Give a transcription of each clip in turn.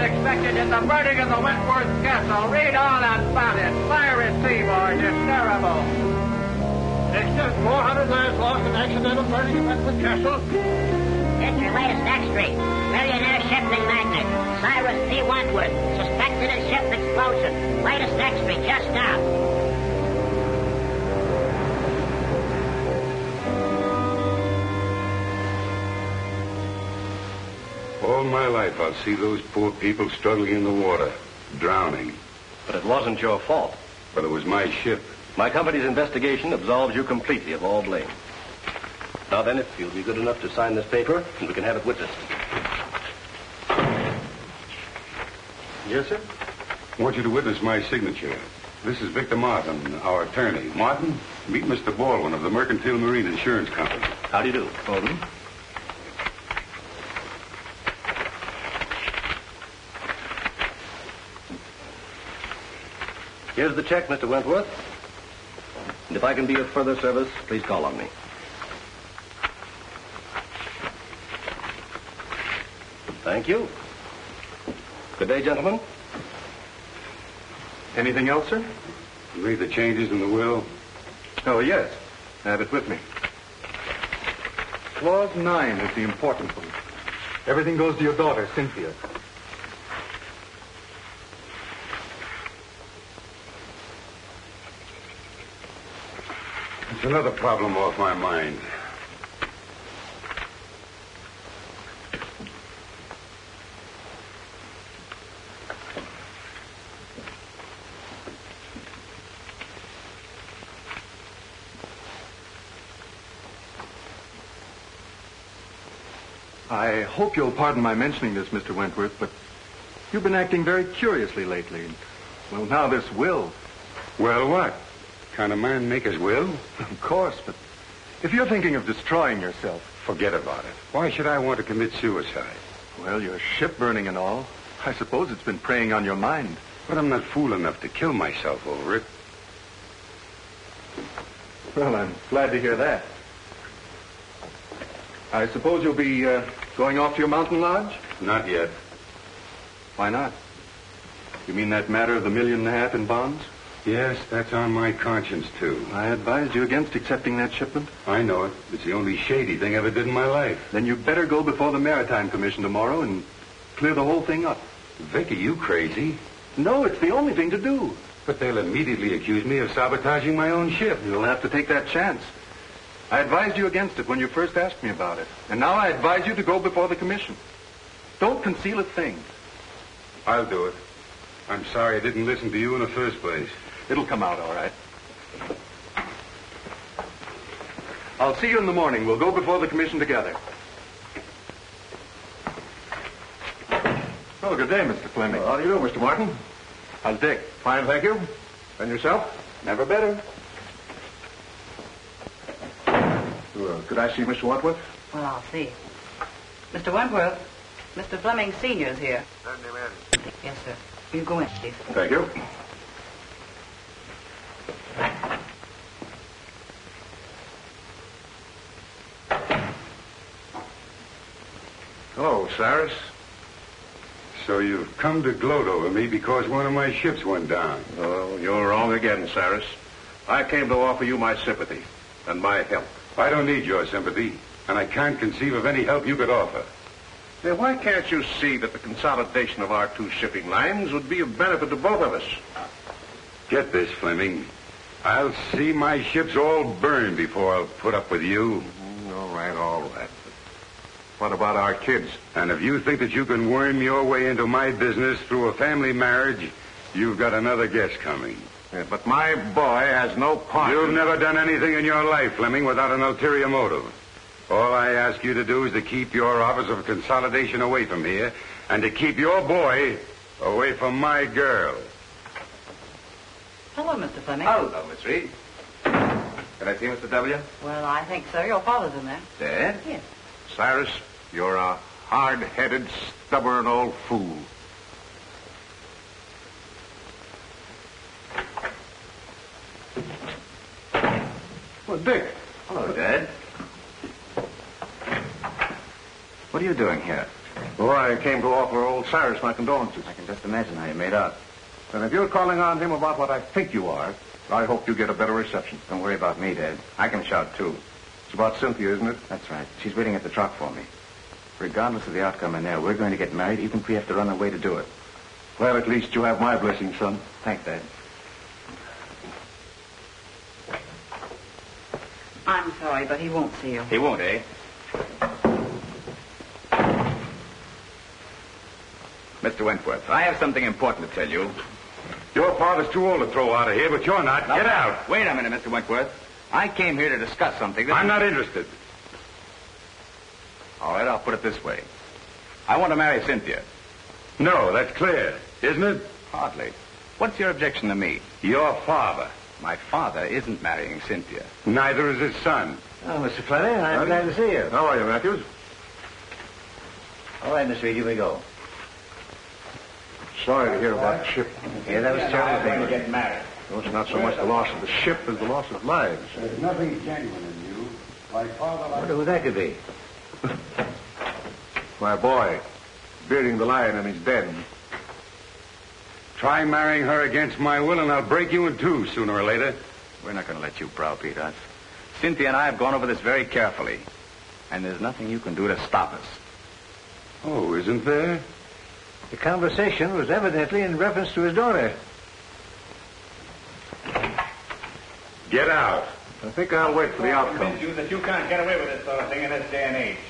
expected in the burning of the Wentworth Castle. Read all about it. Fire at sea, boys. It's terrible. It's just 400 lives lost in accidental burning of Wentworth Castle. It's your latest extra. Millionaire shipping magnate, Cyrus T. Wentworth, suspected in ship explosion. Latest extra, just out. All my life I'll see those poor people struggling in the water, drowning. But it wasn't your fault. But it was my ship. My company's investigation absolves you completely of all blame. Now then, if you'll be good enough to sign this paper, and we can have it witnessed. Yes, sir? I want you to witness my signature. This is Victor Martin, our attorney. Martin, meet Mr. Baldwin of the Mercantile Marine Insurance Company. How do you do, Baldwin? Here's the check, Mr. Wentworth. And if I can be of further service, please call on me. Thank you. Good day, gentlemen. Anything else, sir? You made the changes in the will? Oh, yes. I have it with me. Clause 9 is the important one. Everything goes to your daughter, Cynthia. It's another problem off my mind. I hope you'll pardon my mentioning this, Mr. Wentworth, but you've been acting very curiously lately. Well, now this will. Well, what? Kind of man make his will? Of course, but if you're thinking of destroying yourself... Forget about it. Why should I want to commit suicide? Well, your ship burning and all. I suppose it's been preying on your mind. But I'm not fool enough to kill myself over it. Well, I'm glad to hear that. I suppose you'll be going off to your mountain lodge? Not yet. Why not? You mean that matter of the $1.5 million in bonds? Yes, that's on my conscience, too. I advised you against accepting that shipment. I know it. It's the only shady thing I ever did in my life. Then you'd better go before the Maritime Commission tomorrow and clear the whole thing up. Vic, are you crazy? No, it's the only thing to do. But they'll immediately accuse me of sabotaging my own ship. You'll have to take that chance. I advised you against it when you first asked me about it. And now I advise you to go before the commission. Don't conceal a thing. I'll do it. I'm sorry I didn't listen to you in the first place. It'll come out all right. I'll see you in the morning. We'll go before the commission together. Oh, good day, Mr. Fleming. How do you do, Mr. Martin? How's Dick? Fine, thank you. And yourself? Never better. Could I see Mr. Wentworth? Well, I'll see. Mr. Wentworth, Mr. Fleming Sr.'s here. Send him in. Yes, sir. You go in, please. Thank you. Hello, Cyrus. So you've come to gloat over me because one of my ships went down. Oh, you're wrong again, Cyrus. I came to offer you my sympathy and my help. I don't need your sympathy, and I can't conceive of any help you could offer. Now, why can't you see that the consolidation of our two shipping lines would be of benefit to both of us? Get this, Fleming. I'll see my ships all burned before I'll put up with you. All right, all right. What about our kids? And if you think that you can worm your way into my business through a family marriage, you've got another guess coming. Yeah, but my boy has no part. You've never done anything in your life, Fleming, without an ulterior motive. All I ask you to do is to keep your Office of Consolidation away from here, and to keep your boy away from my girl. Hello, Mr. Fleming. Hello, Miss Reed. Can I see Mr. W.? Well, I think so. Your father's in there. Dad? Yes. Cyrus, you're a hard-headed, stubborn old fool. Well, Dick. Hello, Dad. What are you doing here? Oh, I came to offer old Cyrus my condolences. I can just imagine how you made out. And if you're calling on him about what I think you are, I hope you get a better reception. Don't worry about me, Dad. I can shout, too. It's about Cynthia, isn't it? That's right. She's waiting at the truck for me. Regardless of the outcome in there, we're going to get married, even if we have to run away to do it. Well, at least you have my blessing, son. Thanks, Dad. I'm sorry, but he won't see you. He won't, eh? Mr. Wentworth, I have something important to tell you. Your father's too old to throw out of here, but you're not. Get out. Wait a minute, Mr. Wentworth. I came here to discuss something that... I'm not interested. All right, I'll put it this way. I want to marry Cynthia. No, that's clear, isn't it? Hardly. What's your objection to me? Your father. My father isn't marrying Cynthia. Neither is his son. Oh, Mr. Fleming, I'm glad to see you. How are you, Matthews? All right, Mr. Reed, here we go. Sorry to hear about the ship. Yeah, that was terrible thing. Get married. Well, it's not so much the loss of the ship as the loss of lives. There's nothing genuine in you. Like father, I wonder who that could be. My boy, bearding the lion in his den. Try marrying her against my will, and I'll break you in two sooner or later. We're not going to let you browbeat us. Cynthia and I have gone over this very carefully, and there's nothing you can do to stop us. Oh, isn't there? The conversation was evidently in reference to his daughter. Get out. I think I'll wait for the outcome. You that you can't get away with this sort of thing in this day and age.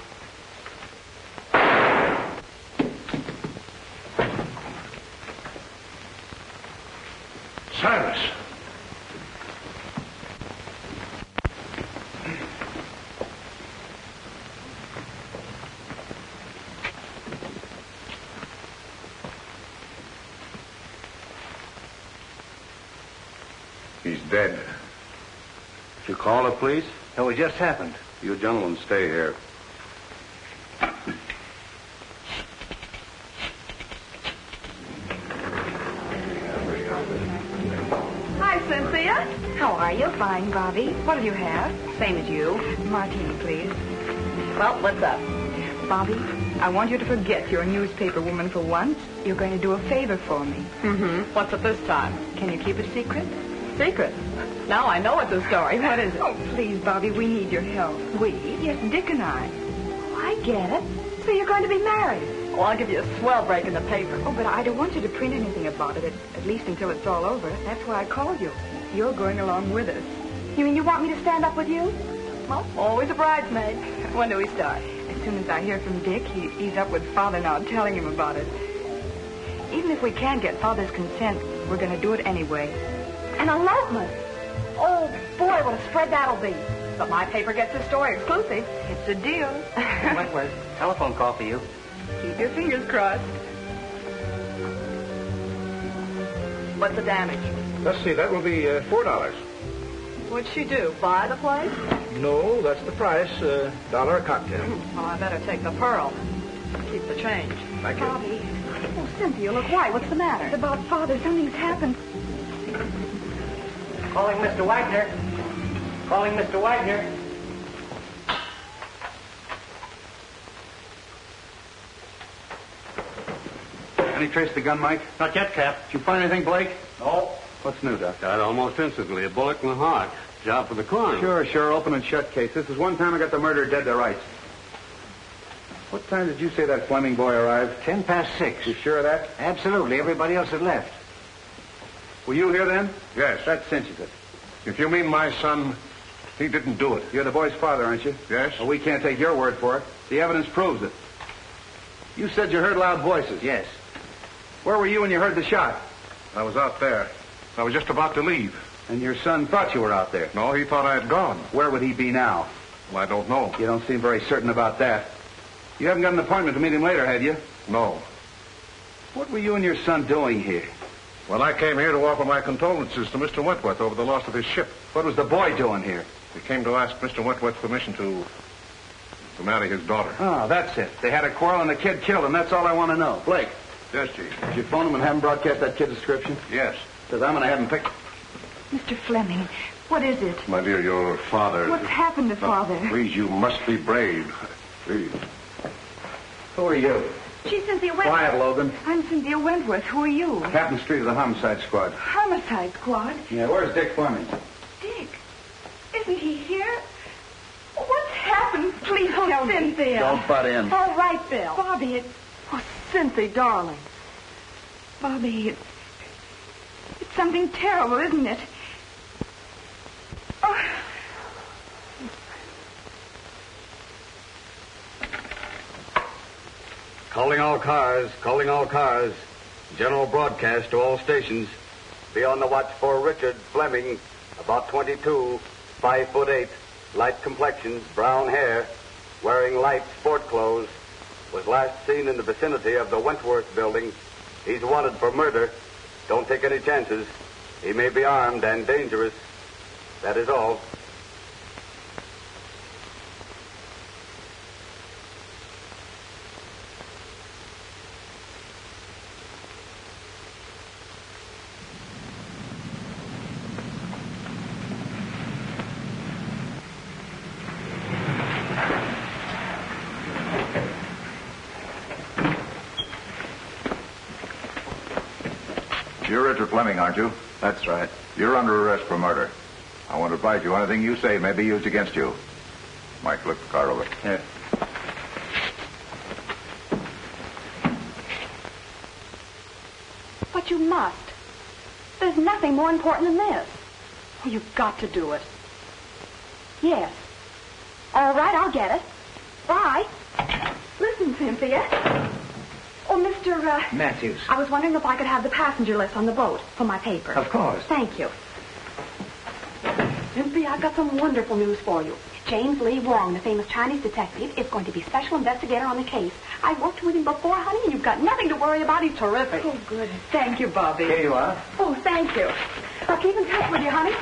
Cyrus. He's dead. Did you call the police? No, it just happened. You gentlemen stay here. Hi, Cynthia. How are you? Fine, Bobby. What'll you have? Same as you. Martini, please. Well, what's up? Bobby, I want you to forget you're a newspaper woman for once. You're going to do a favor for me. Mm-hmm. What's it this time? Can you keep it secret? Secret. Now I know it's a story. What is it? Oh, please, Bobby, we need your help. We? Yes, Dick and I. Oh, I get it. So you're going to be married. Well, I'll give you a swell break in the paper. Oh, but I don't want you to print anything about it, at least until it's all over. That's why I called you. You're going along with us. You mean you want me to stand up with you? Well, always a bridesmaid. When do we start? As soon as I hear from Dick, he's up with Father now, telling him about it. Even if we can't get Father's consent, we're going to do it anyway. An elopement. Oh, boy, what a spread that'll be. But my paper gets the story exclusive. It's a deal. Wentworth, telephone call for you. Keep your fingers crossed. What's the damage? Let's see, that will be $4. What'd she do? Buy the place? No, that's the price. $1 a cocktail. Well, I better take the pearl. Keep the change. Thank you. Bobby, Oh, Cynthia, look white. What's the matter? it's about Father. Something's happened. Calling Mr. Wagner. Calling Mr. Wagner. Any trace of the gun, Mike? Not yet, Cap. Did you find anything, Blake? No. What's new, Doc? Died almost instantly. A bullet in the heart. Job for the coroner. Sure. Open and shut case. This is one time I got the murderer dead to rights. What time did you say that Fleming boy arrived? 6:10. You sure of that? Absolutely. Everybody else had left. Were you here then? Yes. That cinches it. If you mean my son, he didn't do it. You're the boy's father, aren't you? Yes. Well, we can't take your word for it. The evidence proves it. You said you heard loud voices. Yes. Where were you when you heard the shot? I was out there. I was just about to leave. And your son thought you were out there. No, he thought I had gone. Where would he be now? Well, I don't know. You don't seem very certain about that. You haven't got an appointment to meet him later, had you? No. What were you and your son doing here? Well, I came here to offer my condolences to Mr. Wentworth over the loss of his ship. What was the boy doing here? He came to ask Mr. Wentworth's permission to marry his daughter. Oh, that's it. They had a quarrel and the kid killed him. That's all I want to know. Blake, Yes, Chief. did you phone him and have him broadcast that kid's description? Yes. Because I'm going to have him picked. Mr. Fleming, what is it? My dear, your father... What's happened to Father? Please, you must be brave. Please. Who are you? She's Cynthia Wentworth. Quiet, Logan. I'm Cynthia Wentworth. Who are you? Captain Street of the Homicide Squad. Homicide Squad? Yeah, where's Dick Fleming? Dick? Isn't he here? What's happened? Please tell me. Cynthia. Don't butt in. All right, Bill. Bobby, it's... Oh, Cynthia, darling. Bobby, it's something terrible, isn't it? Oh. Calling all cars, calling all cars. General broadcast to all stations. Be on the watch for Richard Fleming, about 22, 5'8", light complexion, brown hair, wearing light sport clothes. Was last seen in the vicinity of the Wentworth building. He's wanted for murder. Don't take any chances. He may be armed and dangerous. That is all. You're Richard Fleming, aren't you? That's right. You're under arrest for murder. I won't advise you. Anything you say may be used against you. Mike, look the car over. Here. But you must. There's nothing more important than this. Oh, you've got to do it. Yes. All right, I'll get it. Bye. Listen, Cynthia. Oh, Mr. Matthews. I was wondering if I could have the passenger list on the boat for my paper. Of course. Thank you. Cynthia, I've got some wonderful news for you. James Lee Wong, the famous Chinese detective, is going to be special investigator on the case. I worked with him before, honey, and you've got nothing to worry about. He's terrific. Oh, good. Thank you, Bobby. Here you are. Oh, thank you. I'll keep in touch with you, honey.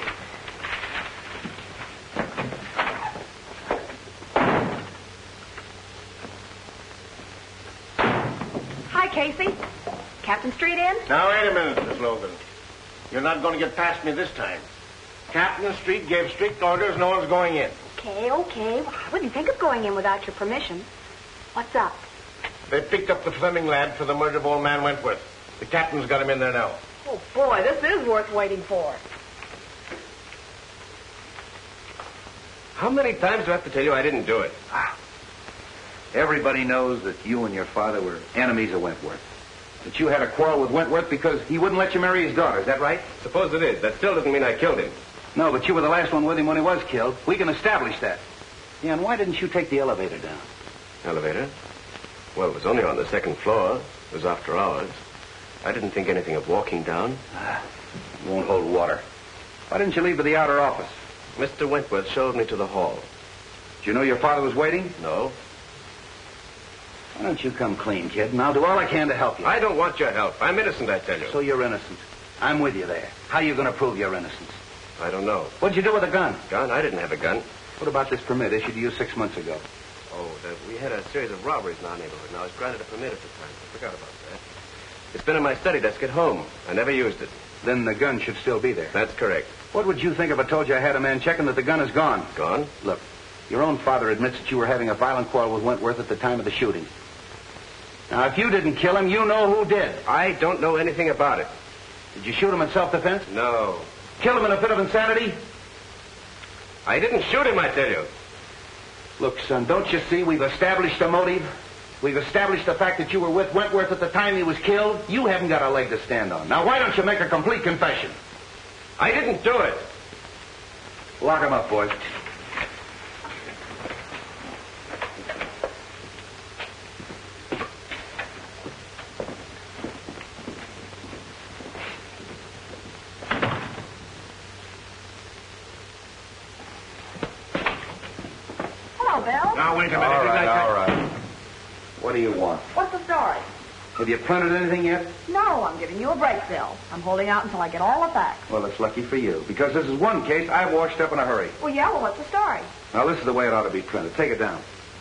Hi, Casey. Captain Street in? Now, wait a minute, Miss Logan. You're not going to get past me this time. Captain Street gave strict orders. No one's going in. Okay. Well, I wouldn't think of going in without your permission. What's up? They picked up the Fleming lad for the murder of old man Wentworth. The captain's got him in there now. Oh, boy, this is worth waiting for. How many times do I have to tell you I didn't do it? Everybody knows that you and your father were enemies of Wentworth. That you had a quarrel with Wentworth because he wouldn't let you marry his daughter. Is that right? Suppose it is. That still doesn't mean I killed him. No, but you were the last one with him when he was killed. We can establish that. Yeah, and why didn't you take the elevator down? Elevator? Well, it was only on the second floor. It was after hours. I didn't think anything of walking down. It won't hold water. Why didn't you leave for the outer office? Mr. Wentworth showed me to the hall. Did you know your father was waiting? No. Why don't you come clean, kid, and I'll do all I can to help you. I don't want your help. I'm innocent, I tell you. So you're innocent. I'm with you there. How are you going to prove your innocence? I don't know. What'd you do with the gun? Gun? I didn't have a gun. What about this permit issued to you 6 months ago? Oh, we had a series of robberies in our neighborhood, and I was granted a permit at the time. I forgot about that. It's been in my study desk at home. I never used it. Then the gun should still be there. That's correct. What would you think if I told you I had a man checking that the gun is gone? Gone? Look, your own father admits that you were having a violent quarrel with Wentworth at the time of the shooting. Now, if you didn't kill him, you know who did. I don't know anything about it. Did you shoot him in self-defense? No. Kill him in a fit of insanity? I didn't shoot him, I tell you. Look, son, don't you see we've established a motive? We've established the fact that you were with Wentworth at the time he was killed. You haven't got a leg to stand on. Now, why don't you make a complete confession? I didn't do it. Lock him up, boys. Hello, Bill. Now, wait a minute. All right. What do you want? What's the story? Have you printed anything yet? No, I'm giving you a break, Bill. I'm holding out until I get all the facts. Well, it's lucky for you, because this is one case I washed up in a hurry. Well, yeah, what's the story? Now, this is the way it ought to be printed. Take it down.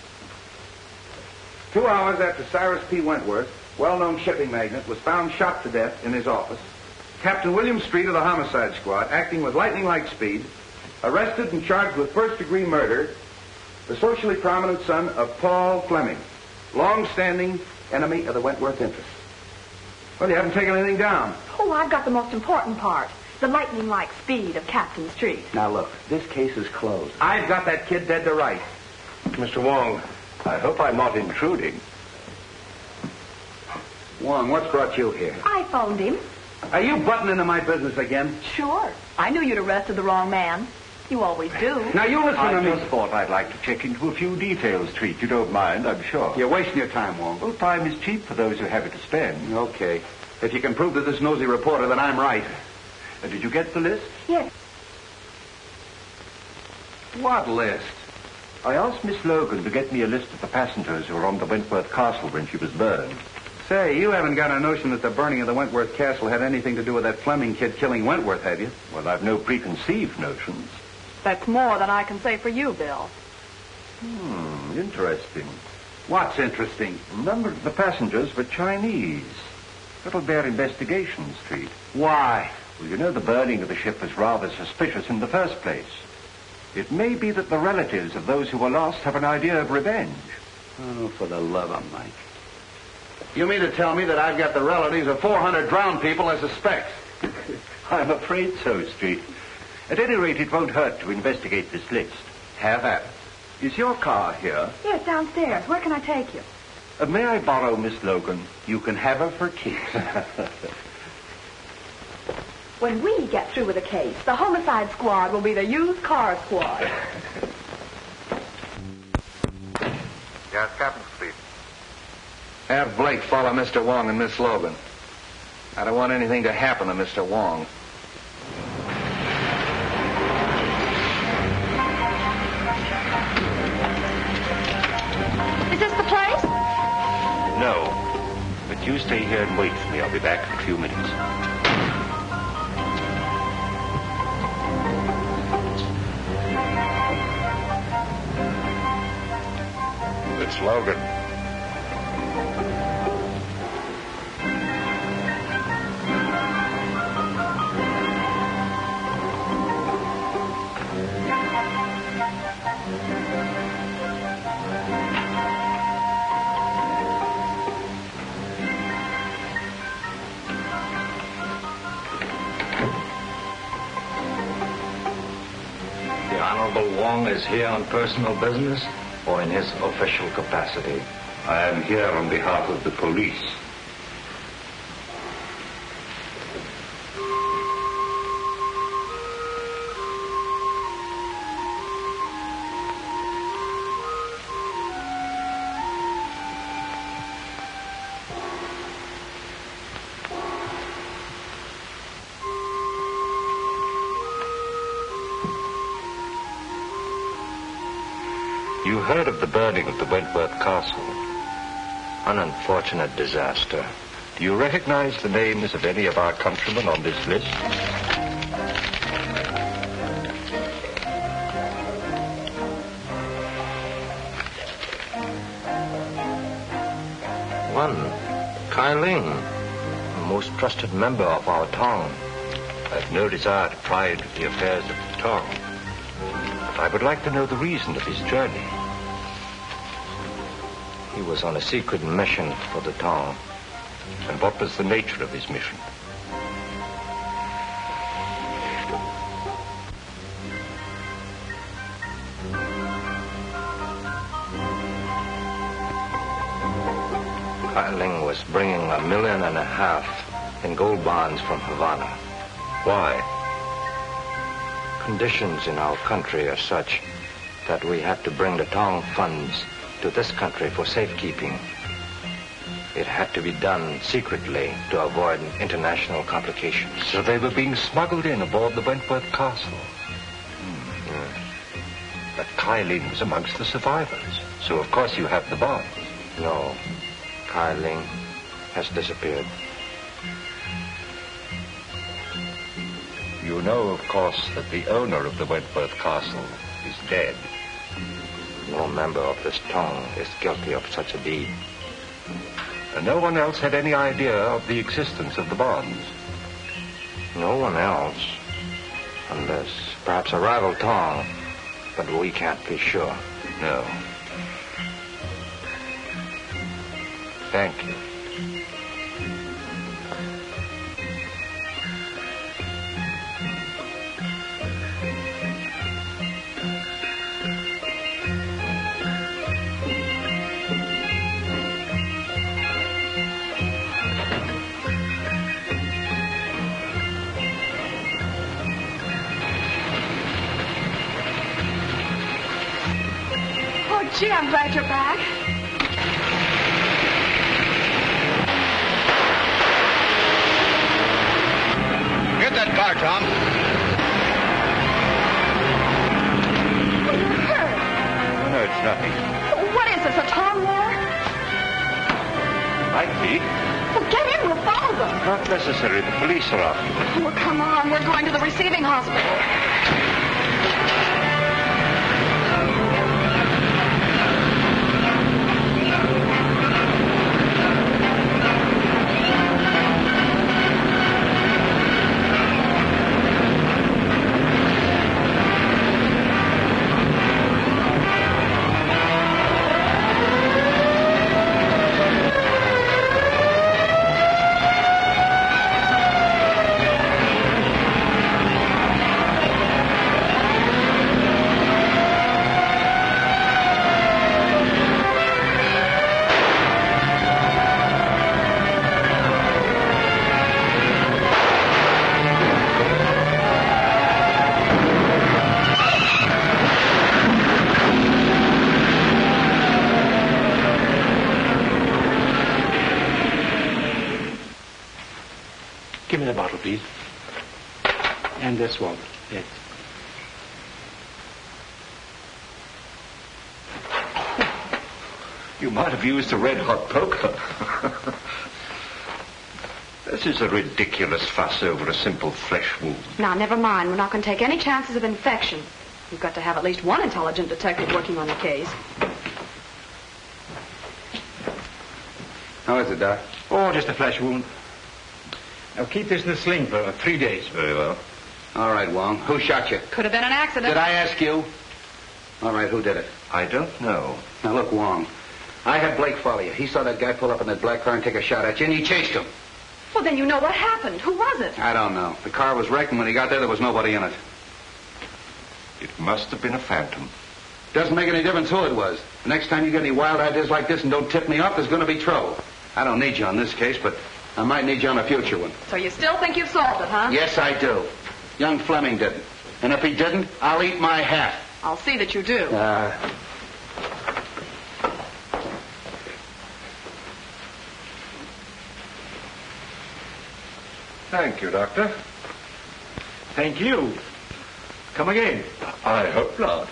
2 hours after Cyrus P. Wentworth, well-known shipping magnate, was found shot to death in his office, Captain William Street of the Homicide Squad, acting with lightning-like speed, arrested and charged with first-degree murder the socially prominent son of Paul Fleming. Long-standing enemy of the Wentworth interest. Well, you haven't taken anything down. Oh, I've got the most important part. The lightning-like speed of Captain Street. Now, look, this case is closed. I've got that kid dead to rights. Mr. Wong, I hope I'm not intruding. Wong, what's brought you here? I phoned him. Are you butting into my business again? Sure. I knew you'd arrested the wrong man. You always do. Now, you listen to me. I just thought I'd like to check into a few details, Treat. You don't mind, I'm sure. You're wasting your time, Wong. Well, time is cheap for those who have it to spend. Okay. If you can prove to this nosy reporter that I'm right. Did you get the list? Yes. What list? I asked Miss Logan to get me a list of the passengers who were on the Wentworth Castle when she was burned. Say, you haven't got a notion that the burning of the Wentworth Castle had anything to do with that Fleming kid killing Wentworth, have you? Well, I've no preconceived notions. That's more than I can say for you, Bill. Interesting. What's interesting? A number of the passengers were Chinese. That'll bear investigation, Street. Why? Well, you know the burning of the ship was rather suspicious in the first place. It may be that the relatives of those who were lost have an idea of revenge. Oh, for the love of Mike. You mean to tell me that I've got the relatives of 400 drowned people as suspects? I'm afraid so, Street. At any rate, it won't hurt to investigate this list. Have at it. Is your car here? Yes, downstairs. Where can I take you? May I borrow Miss Logan? You can have her for keeps. When we get through with the case, the homicide squad will be the used car squad. Yes, Captain Street. Have Blake follow Mr. Wong and Miss Logan. I don't want anything to happen to Mr. Wong. Is this the place? No. But you stay here and wait for me. I'll be back in a few minutes. It's Logan. The Honorable Wong is here on personal business or in his official capacity? I am here on behalf of the police. You heard of the burning of the Wentworth Castle? An unfortunate disaster. Do you recognize the names of any of our countrymen on this list? One, Kai Ling, a most trusted member of our town. I've no desire to pry into the affairs of the town. But I would like to know the reason of his journey. He was on a secret mission for the town. And what was the nature of his mission? Kai Ling was bringing $1.5 million in gold bonds from Havana. Why? Conditions in our country are such that we had to bring the town funds to this country for safekeeping. It had to be done secretly to avoid international complications. So they were being smuggled in aboard the Wentworth Castle. But Kai Ling was amongst the survivors. So of course you have the bonds. No. Kai Ling has disappeared. You know, of course, that the owner of the Wentworth Castle is dead. No member of this town is guilty of such a deed. And no one else had any idea of the existence of the bonds? No one else. Unless perhaps a rival town. But we can't be sure. No. Thank you. Oh, gee, I'm glad you're back. Get that car, Tom. You're hurt. No, it's nothing. What is this, a tongue war? Might be. Well, get in. We'll follow them. Not necessary. The police are after them. Well, come on. We're going to the receiving hospital. Give me the bottle, please. And this one. Yes. You might have used a red-hot poker. This is a ridiculous fuss over a simple flesh wound. Now, never mind. We're not going to take any chances of infection. We've got to have at least one intelligent detective working on the case. How is it, Doc? Oh, just a flesh wound. Now, keep this in the sling for 3 days. Very well. All right, Wong. Who shot you? Could have been an accident. Did I ask you? All right, who did it? I don't know. Now, look, Wong. I had Blake follow you. He saw that guy pull up in that black car and take a shot at you, and he chased him. Well, then you know what happened. Who was it? I don't know. The car was wrecked, and when he got there was nobody in it. It must have been a phantom. Doesn't make any difference who it was. The next time you get any wild ideas like this and don't tip me off, there's going to be trouble. I don't need you on this case, but I might need you on a future one. So you still think you've solved it, huh? Yes, I do. Young Fleming didn't. And if he didn't, I'll eat my hat. I'll see that you do. Thank you, Doctor. Thank you. Come again. I hope not.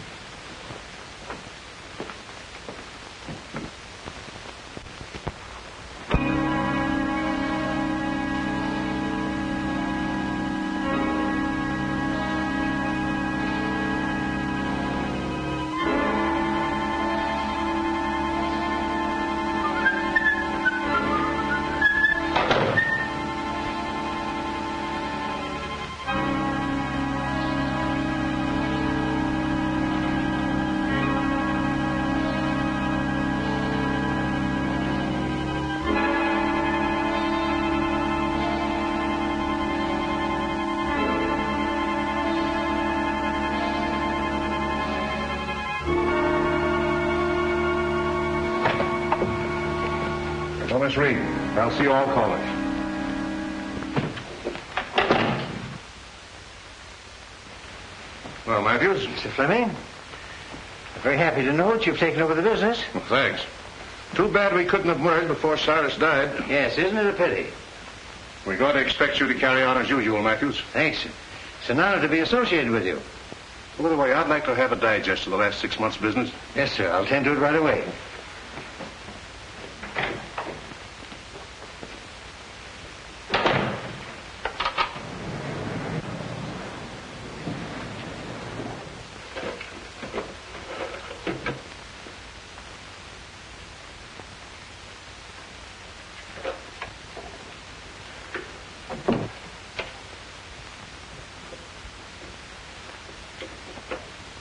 Thomas Reed. I'll see you all callers. Well, Matthews? Mr. Fleming, I'm very happy to know that you've taken over the business. Well, thanks. Too bad we couldn't have merged before Cyrus died. Yes, isn't it a pity? We got to expect you to carry on as usual, Matthews. Thanks. It's an honor to be associated with you. By the way, I'd like to have a digest of the last 6 months' business. Yes, sir. I'll tend to it right away.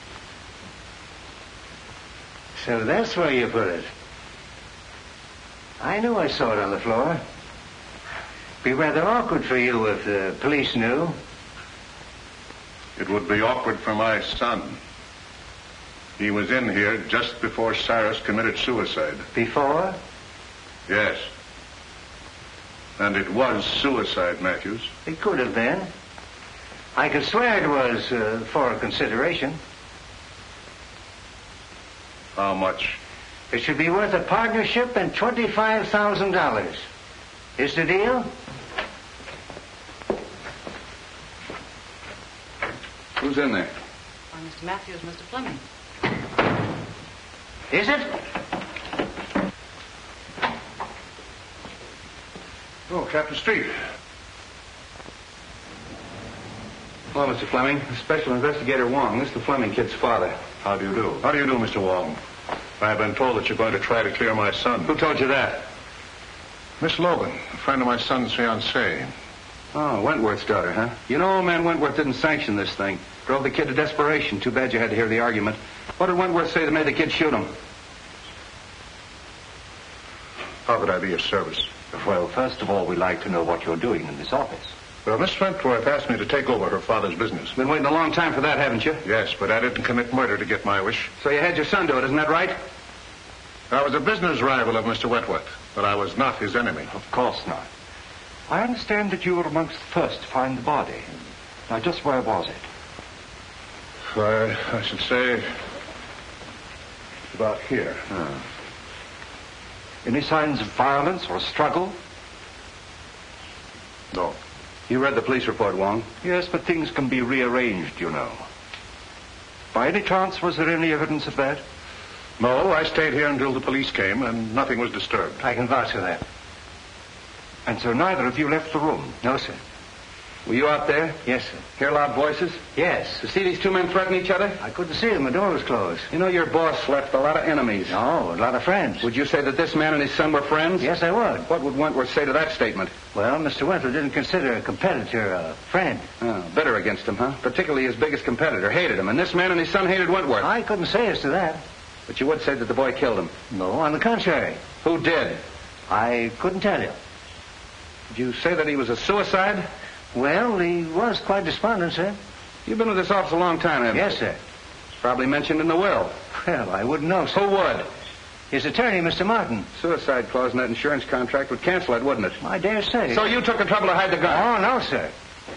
So that's where you put it. I knew I saw it on the floor. Be rather awkward for you if the police knew. It would be awkward for my son. He was in here just before Cyrus committed suicide. Before? Yes. And it was suicide, Matthews. It could have been. I could swear it was for consideration. How much? It should be worth a partnership and $25,000. Is the deal? Who's in there? Mr. Matthews, Mr. Fleming. Is it? Oh, Captain Street. Hello, Mr. Fleming. Special Investigator Wong. This is the Fleming kid's father. How do you do? How do you do, Mr. Wong? I've been told that you're going to try to clear my son. Who told you that? Miss Logan, a friend of my son's fiancée. Oh, Wentworth's daughter, huh? You know, old man Wentworth didn't sanction this thing. Drove the kid to desperation. Too bad you had to hear the argument. What did Wentworth say that made the kid shoot him? How could I be of service? Well, first of all, we'd like to know what you're doing in this office. Well, Miss Wentworth asked me to take over her father's business. Been waiting a long time for that, haven't you? Yes, but I didn't commit murder to get my wish. So you had your son do it, isn't that right? I was a business rival of Mr. Wentworth, but I was not his enemy. Of course not. I understand that you were amongst the first to find the body. Now, just where was it? I should say about here. Any signs of violence or struggle? No. You read the police report, Wong? Yes, but things can be rearranged, you know. By any chance, was there any evidence of that? No, I stayed here until the police came, and nothing was disturbed. I can vouch for that. And so neither of you left the room? No, sir. Were you out there? Yes, sir. Hear loud voices? Yes. To see these two men threaten each other? I couldn't see them. The door was closed. You know, your boss left a lot of enemies. Oh, a lot of friends. Would you say that this man and his son were friends? Yes, I would. What would Wentworth say to that statement? Well, Mr. Wentworth didn't consider a competitor a friend. Oh, bitter against him, huh? Particularly his biggest competitor. Hated him. And this man and his son hated Wentworth. I couldn't say as to that. But you would say that the boy killed him. No, on the contrary. Who did? I couldn't tell you. Did you say that he was a suicide? Well, he was quite despondent, sir. You've been with this office a long time, haven't you? Yes, sir. It's probably mentioned in the will. Well, I wouldn't know, sir. Who would? His attorney, Mr. Martin. Suicide clause in that insurance contract would cancel it, wouldn't it? I dare say. So you took the trouble to hide the gun? Oh, no, sir.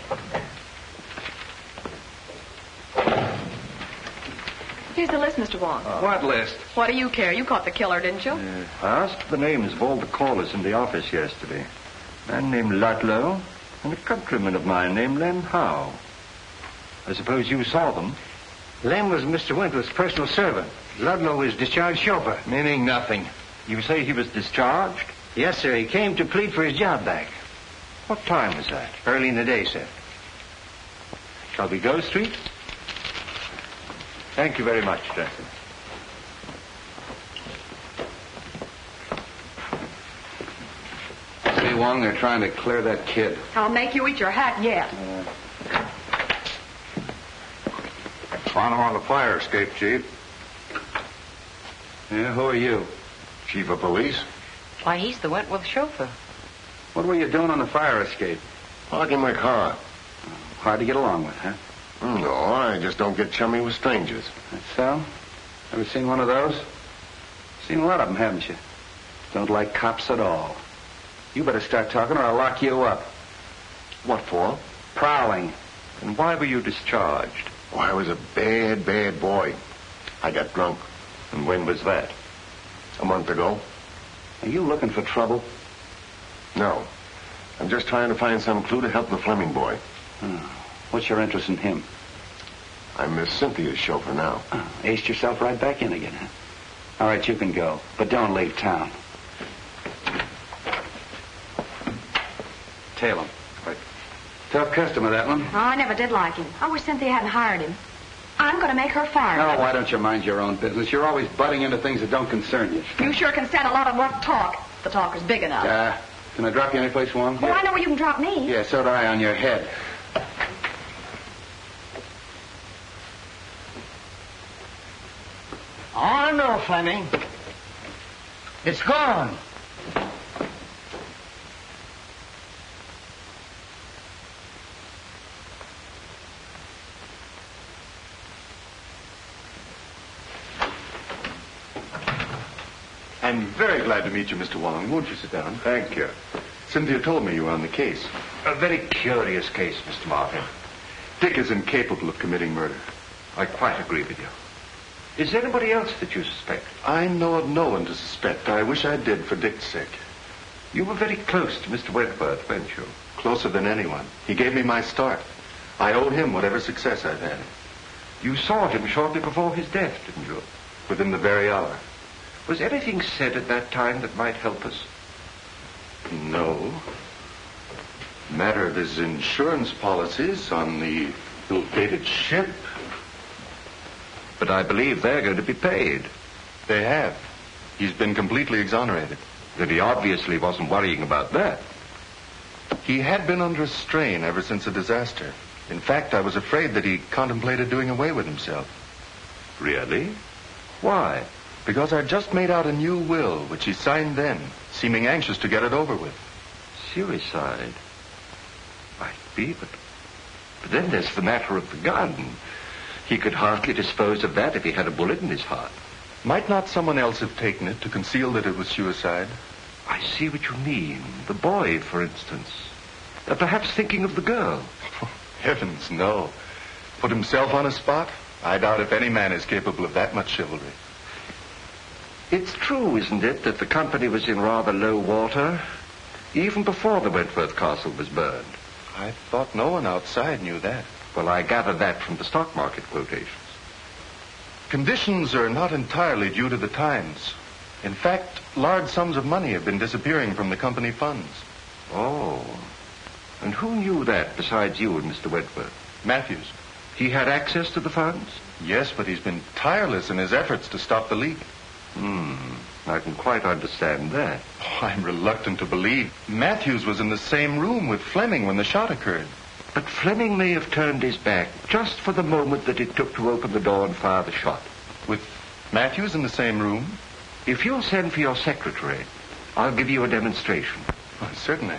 Here's the list, Mr. Wong. What list? What do you care? You caught the killer, didn't you? I asked the names of all the callers in the office yesterday. A man named Ludlow and a countryman of mine named Lem Howe. I suppose you saw them. Lem was Mr. Wentworth's personal servant. Ludlow was discharged chauffeur. Meaning nothing. You say he was discharged? Yes, sir. He came to plead for his job back. What time was that? Early in the day, sir. Shall we go, Street? Thank you very much, gentlemen. See, Wong, they're trying to clear that kid. I'll make you eat your hat yet. Found him on the fire escape, Chief. Yeah, who are you? Chief of police? Why, he's the Wentworth chauffeur. What were you doing on the fire escape? Parking my car. Hard to get along with, huh? No, I just don't get chummy with strangers. That's so? Ever seen one of those? Seen a lot of them, haven't you? Don't like cops at all. You better start talking or I'll lock you up. What for? Prowling. And why were you discharged? Oh, I was a bad, bad boy. I got drunk. And when was that? A month ago. Are you looking for trouble? No. I'm just trying to find some clue to help the Fleming boy. What's your interest in him? I'm Miss Cynthia's chauffeur now. Aced yourself right back in again, huh? All right, you can go, but don't leave town. Tail him. Right. Tough customer, that one. Oh, I never did like him. I wish Cynthia hadn't hired him. I'm going to make her fire him. Oh, why don't you mind your own business? You're always butting into things that don't concern you. You sure can stand a lot of rough talk. The talk is big enough. Can I drop you anyplace, Wong? Well, I know where you can drop me. Yeah, so do I on your head. Oh, no, Fleming. It's gone. glad to meet you, Mr. Wong. Won't you sit down? Thank you. Cynthia told me you were on the case. A very curious case, Mr. Martin. Dick is incapable of committing murder. I quite agree with you. Is there anybody else that you suspect? I know of no one to suspect. I wish I did for Dick's sake. You were very close to Mr. Wentworth, weren't you? Closer than anyone. He gave me my start. I owe him whatever success I've had. You saw him shortly before his death, didn't you? Within the very hour. Was anything said at that time that might help us? No. Matter of his insurance policies on the ill-fated ship. But I believe they're going to be paid. They have. He's been completely exonerated. Then he obviously wasn't worrying about that. He had been under a strain ever since the disaster. In fact, I was afraid that he contemplated doing away with himself. Really? Why? Because I'd just made out a new will, which he signed then, seeming anxious to get it over with. Suicide? Might be, but then there's the matter of the gun. He could hardly dispose of that if he had a bullet in his heart. Might not someone else have taken it to conceal that it was suicide? I see what you mean. The boy, for instance. Perhaps thinking of the girl. Heavens, no. Put himself on a spot? I doubt if any man is capable of that much chivalry. It's true, isn't it, that the company was in rather low water, even before the Wentworth Castle was burned? I thought no one outside knew that. Well, I gathered that from the stock market quotations. Conditions are not entirely due to the times. In fact, large sums of money have been disappearing from the company funds. Oh. And who knew that besides you and Mr. Wentworth? Matthews. He had access to the funds? Yes, but he's been tireless in his efforts to stop the leak. I can quite understand that. Oh, I'm reluctant to believe. Matthews was in the same room with Fleming when the shot occurred. But Fleming may have turned his back just for the moment that it took to open the door and fire the shot. With Matthews in the same room? If you'll send for your secretary, I'll give you a demonstration. Oh, certainly.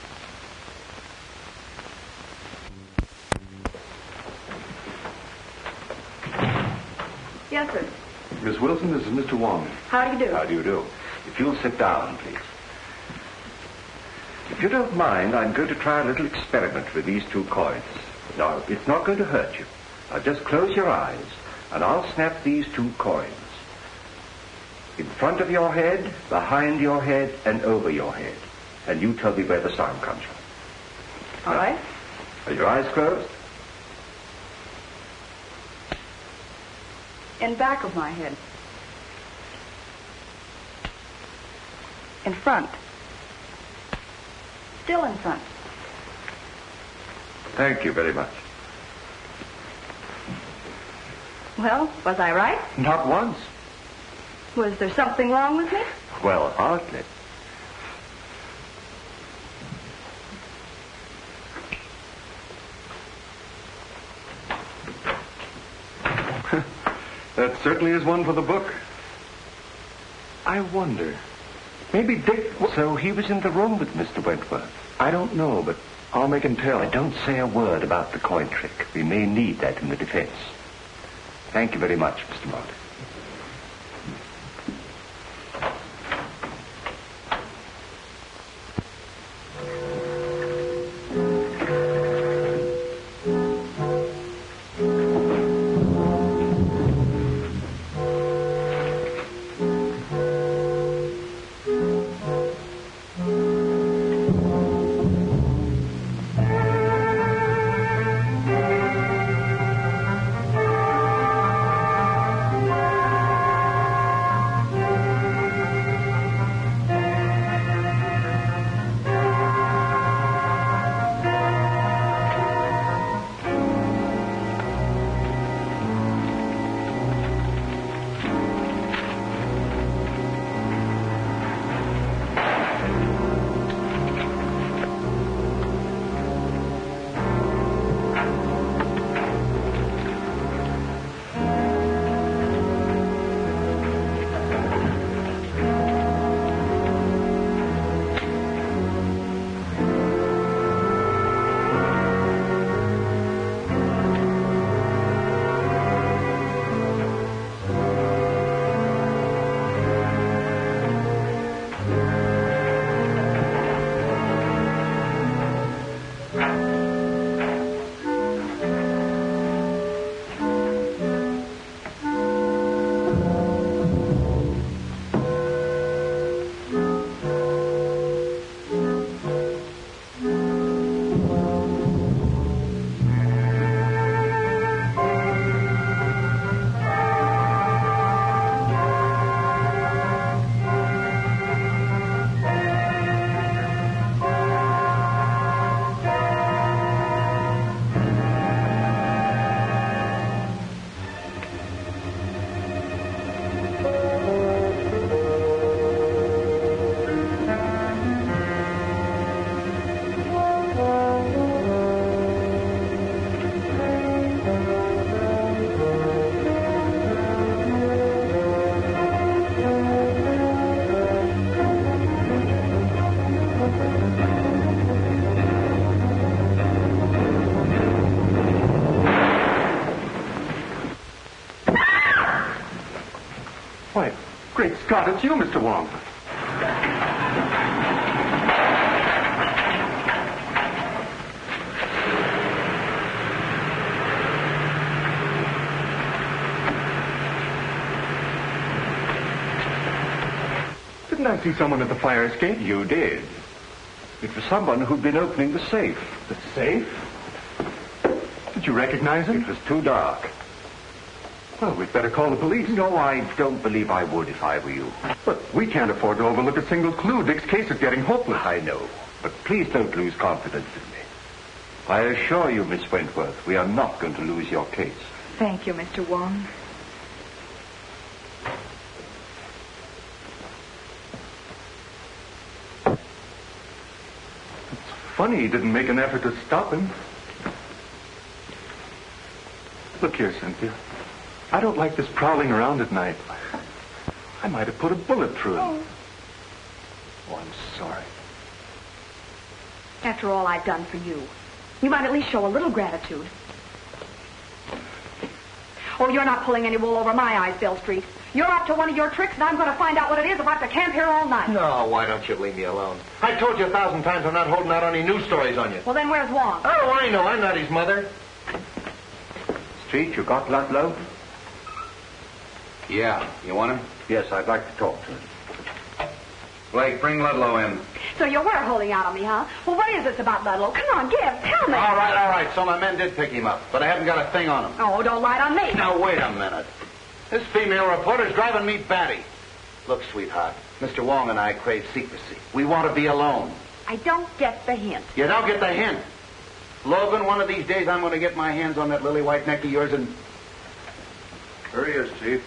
Yes, sir. Miss Wilson, this is Mr. Wong. How do you do? How do you do? If you'll sit down, please. If you don't mind, I'm going to try a little experiment with these two coins. Now, it's not going to hurt you. Now, just close your eyes, and I'll snap these two coins. In front of your head, behind your head, and over your head. And you tell me where the sound comes from. All right. Are your eyes closed? In back of my head. In front. Still in front. Thank you very much. Well, was I right? Not once. Was there something wrong with me? Well, hardly. That certainly is one for the book. I wonder. Maybe Dick... So he was in the room with Mr. Wentworth? I don't know, but I'll make him tell. Don't say a word about the coin trick. We may need that in the defense. Thank you very much, Mr. Martin. Scott, it's you, Mr. Wong. Didn't I see someone at the fire escape? You did. It was someone who'd been opening the safe. The safe? Did you recognize him? It was too dark. Well, we'd better call the police. No, I don't believe I would if I were you. But we can't afford to overlook a single clue. Dick's case is getting hopeless. I know. But please don't lose confidence in me. I assure you, Miss Wentworth, we are not going to lose your case. Thank you, Mr. Wong. Funny he didn't make an effort to stop him. Look here, Cynthia. I don't like this prowling around at night. I might have put a bullet through him. Oh, I'm sorry. After all I've done for you, you might at least show a little gratitude. Oh, you're not pulling any wool over my eyes, Bill Street. You're up to one of your tricks, and I'm going to find out what it is if I have to camp here all night. No, why don't you leave me alone? I told you 1,000 times I'm not holding out any news stories on you. Well, then where's Wong? How do I know? I'm not his mother. Street, you got Ludlow? Yeah. You want him? Yes, I'd like to talk to him. Blake, bring Ludlow in. So you were holding out on me, huh? Well, what is this about Ludlow? Come on, tell me. All right. So my men did pick him up, but I haven't got a thing on him. Oh, don't lie on me. Now, wait a minute. This female reporter's driving me batty. Look, sweetheart, Mr. Wong and I crave secrecy. We want to be alone. I don't get the hint. You don't get the hint. Logan, one of these days I'm going to get my hands on that lily white neck of yours and... Here he is, Chief.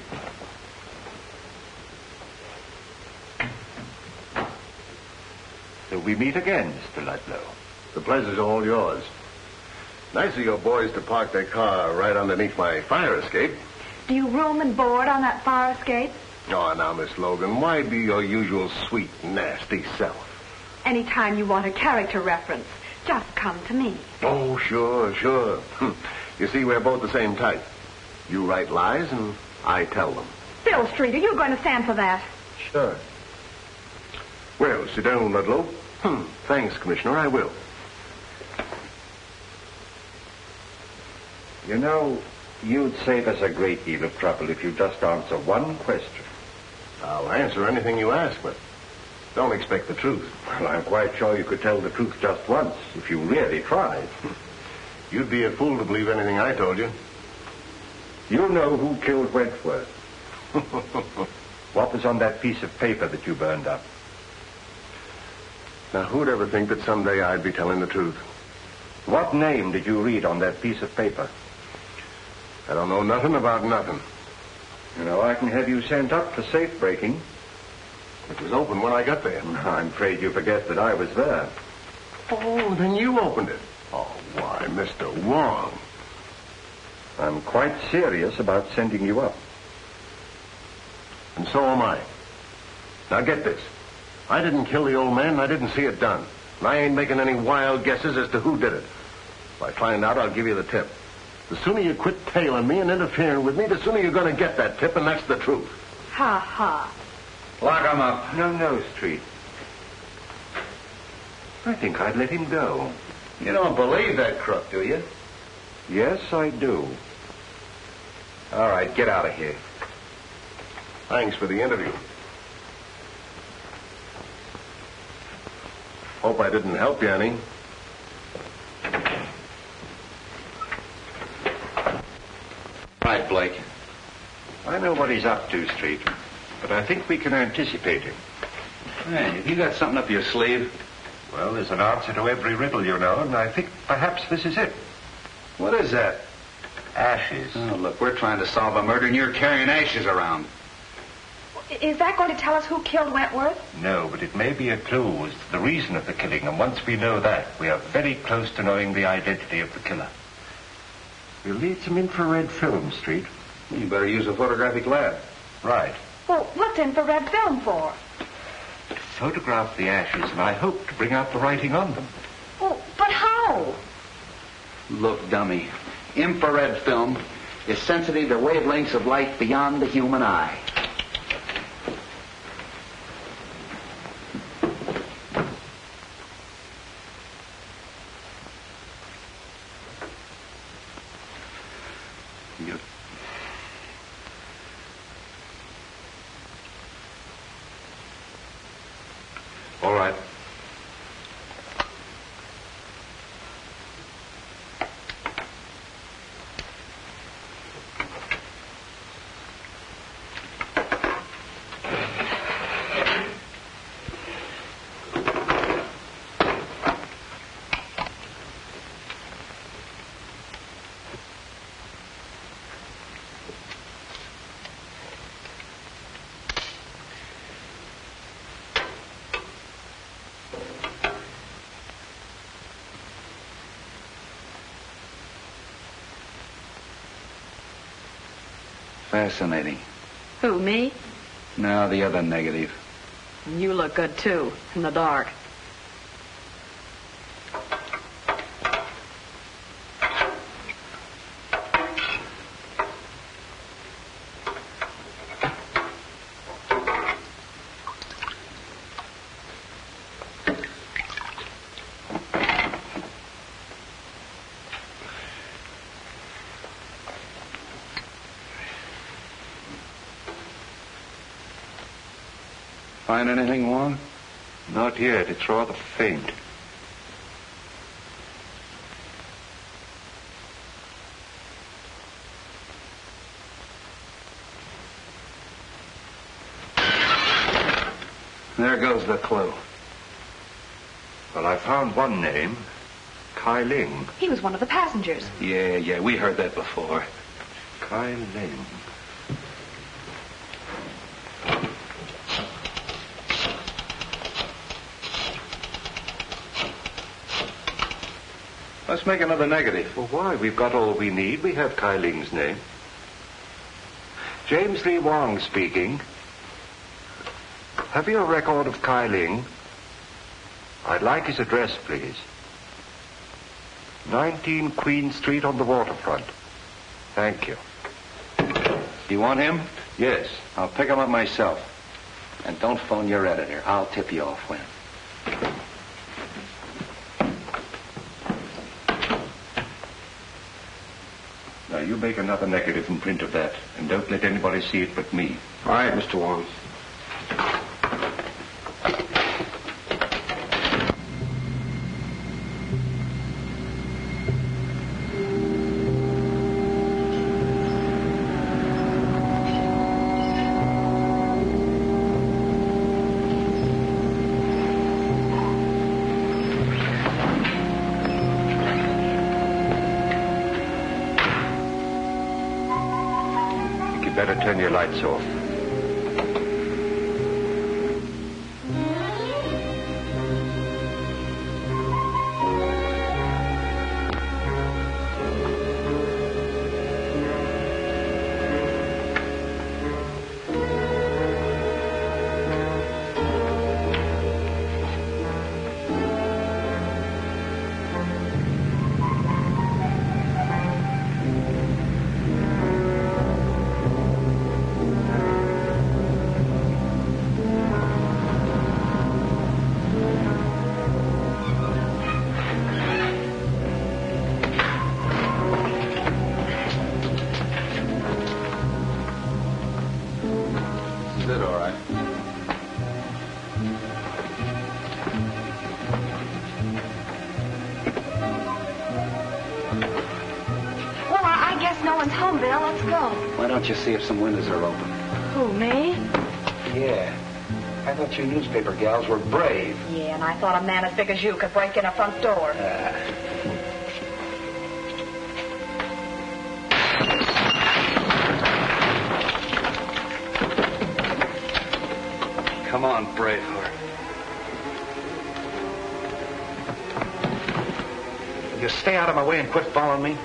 So we meet again, Mr. Ludlow. The pleasure's all yours. Nice of your boys to park their car right underneath my fire escape. Do you room and board on that fire escape? Oh, now, Miss Logan, why be your usual sweet, nasty self? Anytime you want a character reference, just come to me. Oh, sure. You see, we're both the same type. You write lies, and I tell them. Bill Street, are you going to stand for that? Sure. Well, sit down, Ludlow. Thanks, Commissioner, I will. You know, you'd save us a great deal of trouble if you just answer one question. I'll answer anything you ask, but don't expect the truth. Well, I'm quite sure you could tell the truth just once, if you really tried. You'd be a fool to believe anything I told you. You know who killed Wentworth. What was on that piece of paper that you burned up? Now, who'd ever think that someday I'd be telling the truth? What name did you read on that piece of paper? I don't know nothing about nothing. You know, I can have you sent up for safe breaking. It was open when I got there. I'm afraid you forget that I was there. Oh, then you opened it. Oh, why, Mr. Wong. I'm quite serious about sending you up. And so am I. Now get this. I didn't kill the old man, and I didn't see it done. And I ain't making any wild guesses as to who did it. If I find out, I'll give you the tip. The sooner you quit tailing me and interfering with me, the sooner you're going to get that tip, and that's the truth. Ha ha. Lock him up. No, Street. I think I'd let him go. You don't believe that crook, do you? Yes, I do. All right, get out of here. Thanks for the interview. Hope I didn't help you any. Right, Blake. I know what he's up to, Street, but I think we can anticipate him. Hey, have you got something up your sleeve? Well, there's an answer to every riddle, you know, and I think perhaps this is it. What is that? Ashes. Oh, look, we're trying to solve a murder, and you're carrying ashes around. Is that going to tell us who killed Wentworth? No, but it may be a clue as to the reason of the killing, and once we know that, we are very close to knowing the identity of the killer. We'll need some infrared film, Street. You better use a photographic lab. Right. Well, what's infrared film for? To photograph the ashes, and I hope to bring out the writing on them. Well, but how? Look, dummy. Infrared film is sensitive to wavelengths of light beyond the human eye. All right. Fascinating. Who, me? No, the other negative. You look good, too, in the dark. Find anything, Wong? Not yet. It's rather faint. There goes the clue. Well, I found one name. Kai Ling. He was one of the passengers. Yeah, we heard that before. Kai Ling. Let's make another negative. Well, why? We've got all we need. We have Kai Ling's name. James Lee Wong speaking. Have you a record of Kai Ling? I'd like his address, please. 19 Queen Street on the waterfront. Thank you. You want him? Yes. I'll pick him up myself. And don't phone your editor. I'll tip you off when. Now, you make another negative and print of that, and don't let anybody see it but me. All right, Mr. Wong. Better turn your lights off. Why don't you see if some windows are open? Who, me? Yeah. I thought you newspaper gals were brave. Yeah, and I thought a man as big as you could break in a front door. Come on, Braveheart. You stay out of my way and quit following me.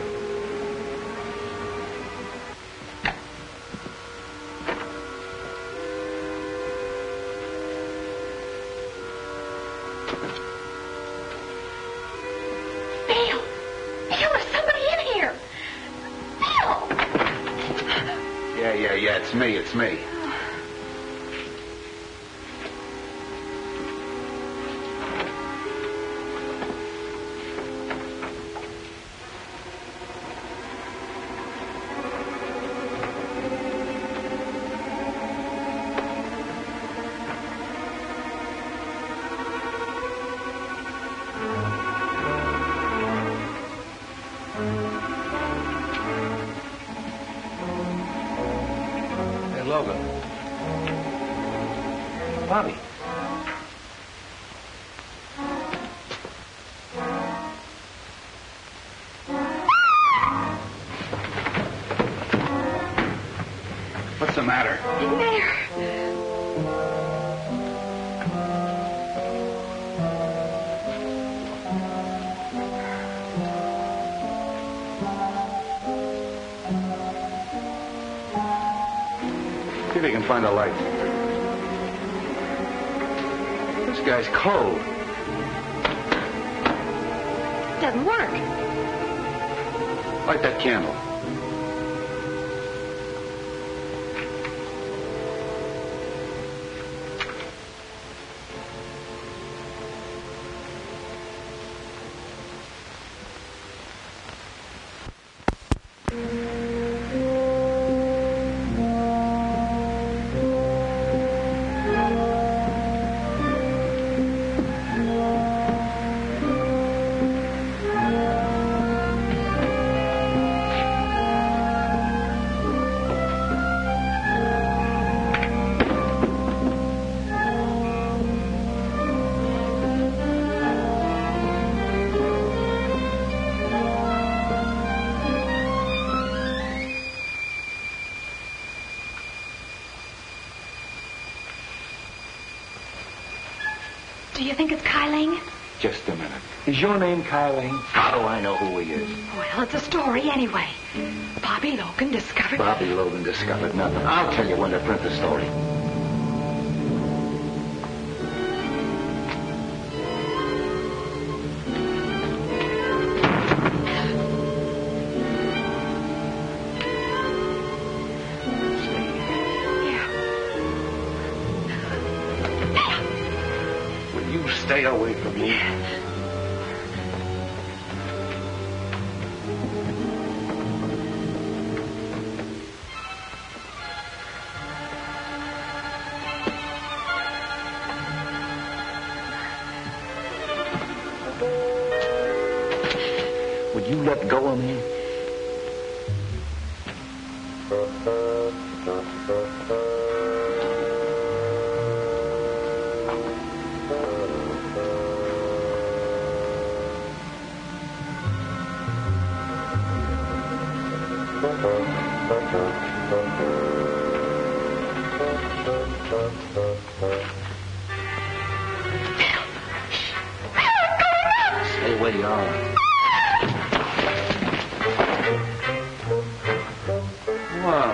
It's me. the matter? See if you can find a light. This guy's cold. Doesn't work. Light that candle. Do you think it's Kai Ling? Just a minute. Is your name Kai Ling? How do I know who he is? Well, it's a story anyway. Bobby Logan discovered... Bobby Logan discovered nothing. I'll tell you when to print the story. Stay away from me. Would you let go of me? Stay where you are. Wow.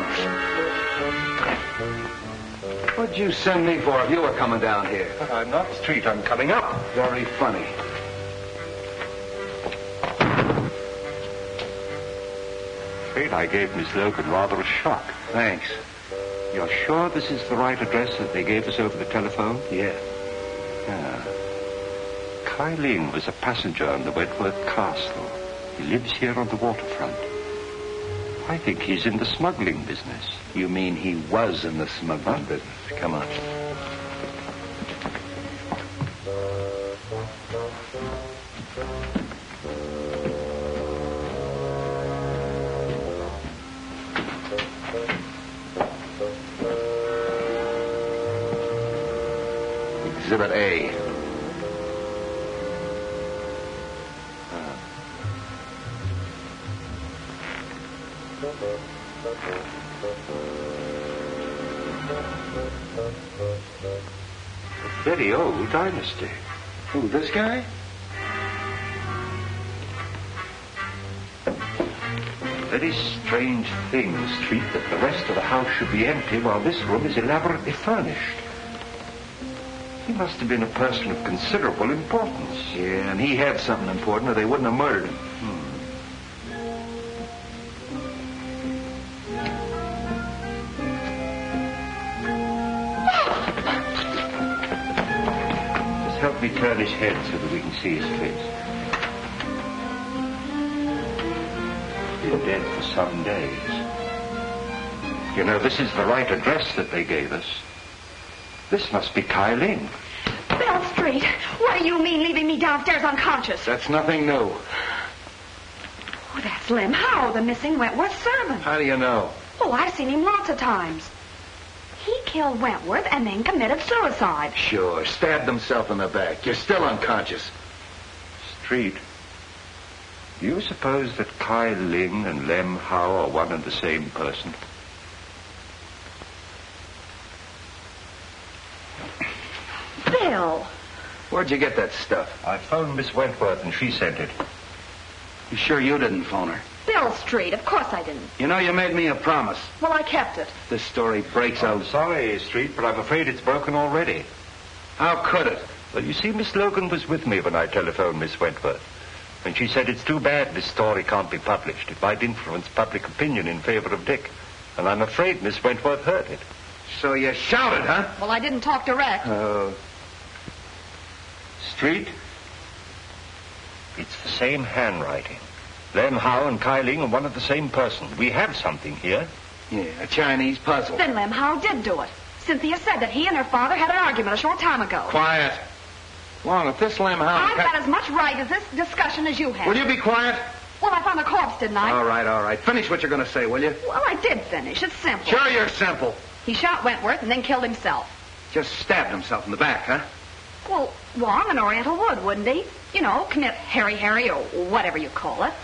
What'd you send me for if you were coming down here? I'm not Street. I'm coming up. Very funny. Afraid I gave Miss Logan rather a shock. Thanks. You're sure this is the right address that they gave us over the telephone? Yeah. Kai Ling was a passenger on the Wentworth Castle. He lives here on the waterfront. I think he's in the smuggling business. You mean he was in the smuggling business? Come on. Exhibit A. A very old dynasty. Who, this guy? Very strange thing, Street, that the rest of the house should be empty while this room is elaborately furnished. He must have been a person of considerable importance. Yeah, and he had something important or they wouldn't have murdered him. Just help me turn his head so that we can see his face. Been dead for some days. You know, this is the right address that they gave us. This must be Kai Ling. Bell Street, what do you mean leaving me downstairs unconscious? That's nothing new. Oh, that's Lem Howe, the missing Wentworth servant. How do you know? Oh, I've seen him lots of times. He killed Wentworth and then committed suicide. Sure, stabbed himself in the back. You're still unconscious. Street, do you suppose that Kai Ling and Lem Howe are one and the same person? Where'd you get that stuff? I phoned Miss Wentworth and she sent it. You sure you didn't phone her? Bill Street, of course I didn't. You know, you made me a promise. Well, I kept it. This story breaks out. I'm sorry, Street, but I'm afraid it's broken already. How could it? Well, you see, Miss Logan was with me when I telephoned Miss Wentworth. And she said it's too bad this story can't be published. It might influence public opinion in favor of Dick. And I'm afraid Miss Wentworth heard it. So you shouted, huh? Well, I didn't talk direct. Street? It's the same handwriting. Lem Howe and Kai Ling are one of the same person. We have something here. Yeah, a Chinese puzzle. Then Lem Howe did do it. Cynthia said that he and her father had an argument a short time ago. Quiet. Well, if this Lem Howe... I've got as much right as this discussion as you have. Will you be quiet? Well, I found the corpse, didn't I? All right. Finish what you're going to say, will you? Well, I did finish. It's simple. Sure you're simple. He shot Wentworth and then killed himself. Just stabbed himself in the back, huh? Well, Wong and Oriental would, wouldn't he? You know, commit Harry or whatever you call it.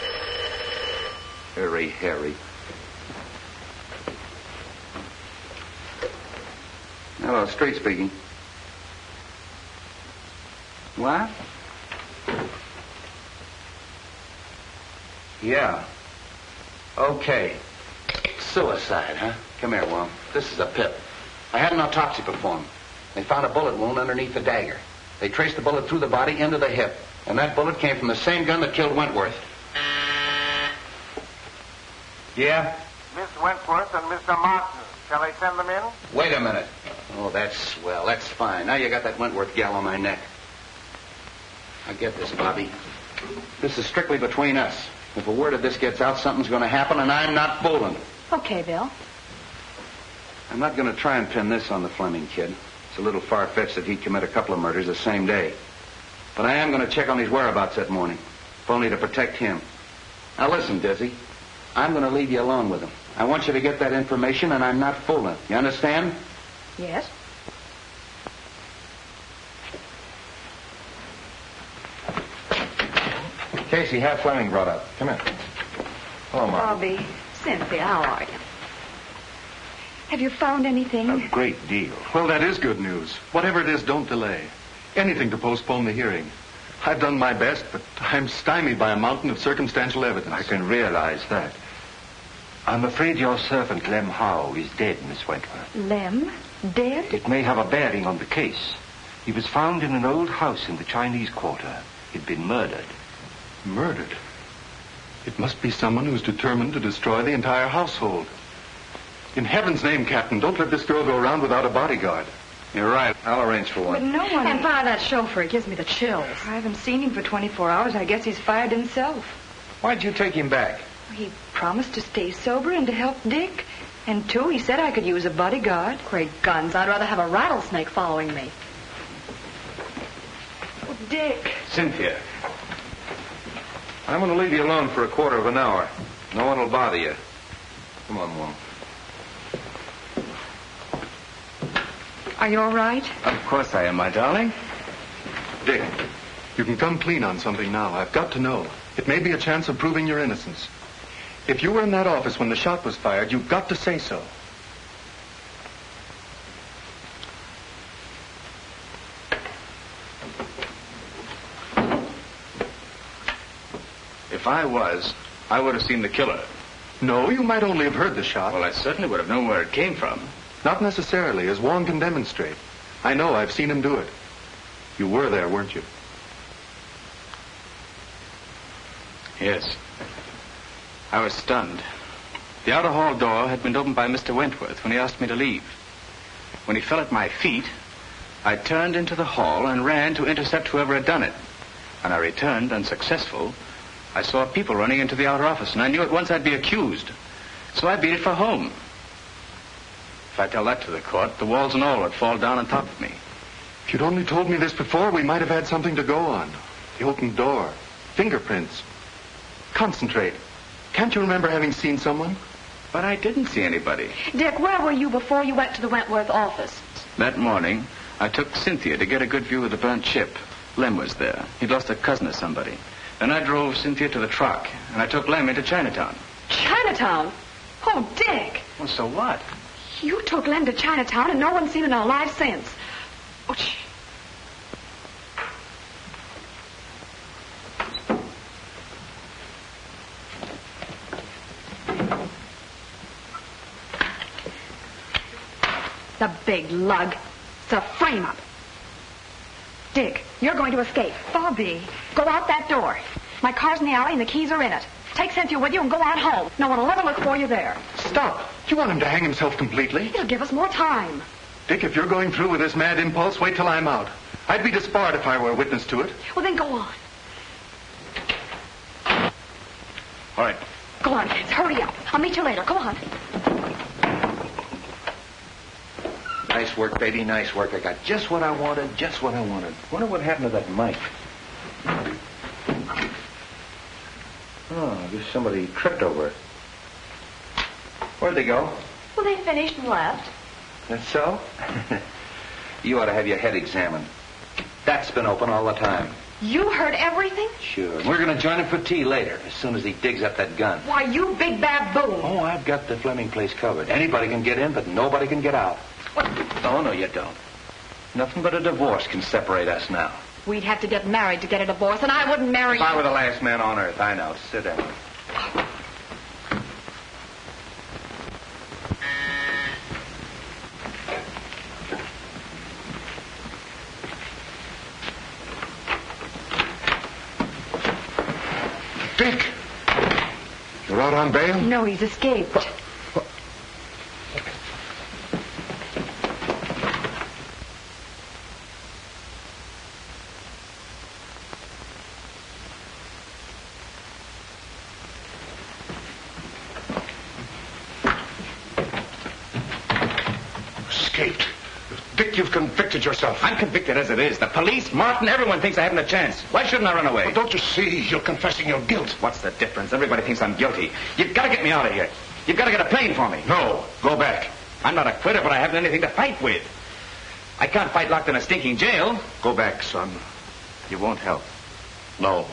Harry. Hello, Street speaking. What? Yeah. Okay. Suicide, huh? Come here, Wong. This is a pip. I had an autopsy performed. They found a bullet wound underneath the dagger. They traced the bullet through the body into the hip. And that bullet came from the same gun that killed Wentworth. Yeah? Miss Wentworth and Mr. Martin. Shall I send them in? Wait a minute. Oh, that's swell. That's fine. Now you got that Wentworth gal on my neck. I get this, Bobby. This is strictly between us. If a word of this gets out, something's going to happen, and I'm not fooling. Okay, Bill. I'm not going to try and pin this on the Fleming kid. It's a little far-fetched that he'd commit a couple of murders the same day. But I am going to check on his whereabouts that morning, if only to protect him. Now listen, Dizzy. I'm going to leave you alone with him. I want you to get that information, and I'm not fooling. You understand? Yes. Casey, have Fleming brought up. Come in. Hello, Mark. Bobby, Cynthia, how are you? Have you found anything? A great deal. Well, that is good news. Whatever it is, don't delay. Anything to postpone the hearing. I've done my best, but I'm stymied by a mountain of circumstantial evidence. I can realize that. I'm afraid your servant, Lem Howe, is dead, Miss Wentworth. Lem? Dead? It may have a bearing on the case. He was found in an old house in the Chinese Quarter. He'd been murdered. Murdered? It must be someone who's determined to destroy the entire household. In heaven's name, Captain, don't let this girl go around without a bodyguard. You're right. I'll arrange for But one. no one... And fire that chauffeur. It gives me the chills. I haven't seen him for 24 hours. I guess he's fired himself. Why'd you take him back? He promised to stay sober and to help Dick. And, too, he said I could use a bodyguard. Great guns. I'd rather have a rattlesnake following me. Oh, Dick. Cynthia. I'm going to leave you alone for a quarter of an hour. No one will bother you. Come on, Wong. Are you all right? Of course I am, my darling. Dick, you can come clean on something now. I've got to know. It may be a chance of proving your innocence. If you were in that office when the shot was fired, you've got to say so. If I was, I would have seen the killer. No, you might only have heard the shot. Well, I certainly would have known where it came from. Not necessarily, as Wong can demonstrate. I know, I've seen him do it. You were there, weren't you? Yes. I was stunned. The outer hall door had been opened by Mr. Wentworth when he asked me to leave. When he fell at my feet, I turned into the hall and ran to intercept whoever had done it. When I returned, unsuccessful, I saw people running into the outer office, and I knew at once I'd be accused. So I beat it for home. If I tell that to the court, the walls and all would fall down on top of me. If you'd only told me this before, we might have had something to go on. The open door. Fingerprints. Concentrate. Can't you remember having seen someone? But I didn't see anybody. Dick, where were you before you went to the Wentworth office? That morning, I took Cynthia to get a good view of the burnt ship. Lem was there. He'd lost a cousin or somebody. Then I drove Cynthia to the truck, and I took Lem into Chinatown. Chinatown? Oh, Dick. Well, so what? You took Lem to Chinatown, and no one's seen him alive since. Oh, The big lug. It's a frame-up. Dick, you're going to escape. Bobby. Go out that door. My car's in the alley and the keys are in it. Take Cynthia with you and go on home. No one will ever look for you there. Stop. You want him to hang himself completely? It'll give us more time. Dick, if you're going through with this mad impulse, wait till I'm out. I'd be disbarred if I were a witness to it. Well, then go on. All right. Go on, kids. Hurry up. I'll meet you later. Go on. Nice work, baby. Nice work. I got just what I wanted. Just what I wanted. Wonder what happened to that mic. Oh, I guess somebody tripped over it. Where'd they go? Well, they finished and left. That's so? You ought to have your head examined. That's been open all the time. You heard everything? Sure. We're going to join him for tea later, as soon as he digs up that gun. Why, you big baboon. Oh, I've got the Fleming place covered. Anybody can get in, but nobody can get out. What? Oh, no, you don't. Nothing but a divorce can separate us now. We'd have to get married to get a divorce, and I wouldn't marry If you. I were the last man on earth, I know. Sit down. Dick! You're out on bail? No, he's escaped. Escaped. Dick, you've convicted yourself. I'm convicted as it is. The police, Martin, everyone thinks I haven't a chance. Why shouldn't I run away? Well, don't you see? You're confessing your guilt. What's the difference? Everybody thinks I'm guilty. You've got to get me out of here. You've got to get a plane for me. No, go back. I'm not a quitter, but I haven't anything to fight with. I can't fight locked in a stinking jail. Go back, son. You won't help. No.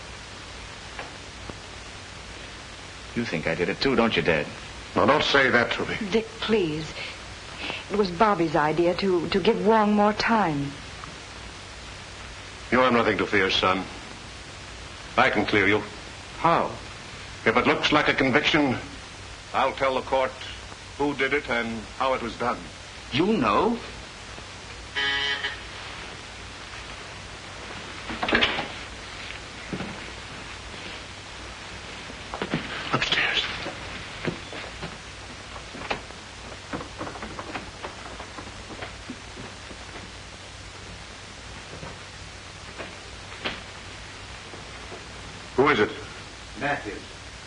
You think I did it too, don't you, Dad? Now, don't say that to me. Dick, please. It was Bobby's idea to give Wong more time. You have nothing to fear, son. I can clear you. How? If it looks like a conviction, I'll tell the court who did it and how it was done. You know? Upstairs. Who is it? Matthews.